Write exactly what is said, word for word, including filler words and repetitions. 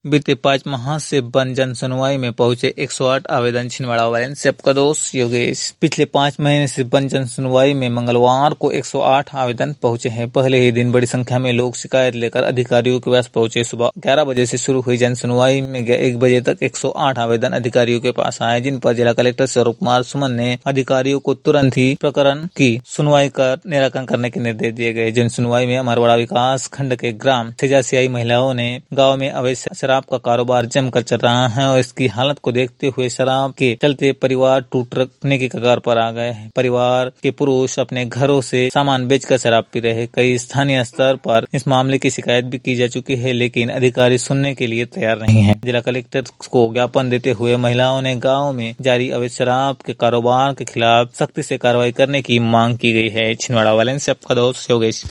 बीते पाँच माह से बंद जन सुनवाई में पहुंचे एक सौ आठ आवेदन। छिंदवाड़ा वाले से आपका दोस्त योगेश। पिछले पाँच महीने से बंद जन सुनवाई में मंगलवार को एक सौ आठ आवेदन पहुंचे हैं। पहले ही दिन बड़ी संख्या में लोग शिकायत लेकर अधिकारियों के पास पहुंचे। सुबह ग्यारह बजे से शुरू हुई जन सुनवाई में एक बजे तक एक सौ आठ आवेदन अधिकारियों के पास आए, जिन पर जिला कलेक्टर सौरभ कुमार सुमन ने अधिकारियों को तुरंत ही प्रकरण की सुनवाई कर निराकरण करने के निर्देश दिए गए। जन सुनवाई में अमरवाड़ा विकास खंड के ग्राम तेजासियाई महिलाओं ने गाँव में अवैध शराब का कारोबार जमकर चल रहा है और इसकी हालत को देखते हुए शराब के चलते परिवार टूटने की कगार पर आ गए हैं। परिवार के पुरुष अपने घरों से सामान बेचकर शराब पी रहे। कई स्थानीय स्तर पर इस मामले की शिकायत भी की जा चुकी है, लेकिन अधिकारी सुनने के लिए तैयार नहीं है। जिला कलेक्टर को ज्ञापन देते हुए महिलाओं ने गाँव में जारी अवैध शराब के कारोबार के खिलाफ सख्ती से कार्रवाई करने की मांग की गई है। छिंदवाड़ा वाले से आपका दोस्त योगेश।